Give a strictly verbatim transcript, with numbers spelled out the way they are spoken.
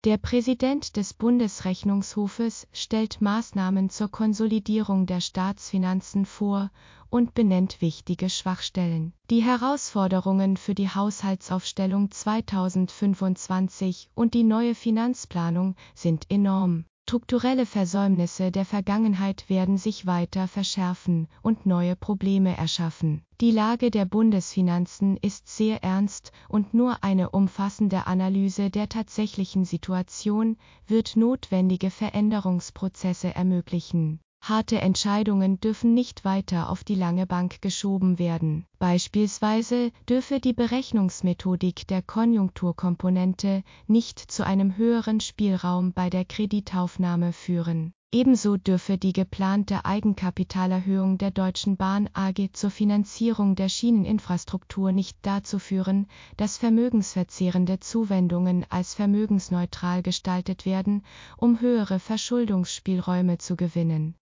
Der Präsident des Bundesrechnungshofes stellt Maßnahmen zur Konsolidierung der Staatsfinanzen vor und benennt wichtige Schwachstellen. Die Herausforderungen für die Haushaltsaufstellung zweitausendfünfundzwanzig und die neue Finanzplanung sind enorm. Strukturelle Versäumnisse der Vergangenheit werden sich weiter verschärfen und neue Probleme erschaffen. Die Lage der Bundesfinanzen ist sehr ernst und nur eine umfassende Analyse der tatsächlichen Situation wird notwendige Veränderungsprozesse ermöglichen. Harte Entscheidungen dürfen nicht weiter auf die lange Bank geschoben werden. Beispielsweise dürfe die Berechnungsmethodik der Konjunkturkomponente nicht zu einem höheren Spielraum bei der Kreditaufnahme führen. Ebenso dürfe die geplante Eigenkapitalerhöhung der Deutschen Bahn A G zur Finanzierung der Schieneninfrastruktur nicht dazu führen, dass vermögensverzehrende Zuwendungen als vermögensneutral gestaltet werden, um höhere Verschuldungsspielräume zu gewinnen.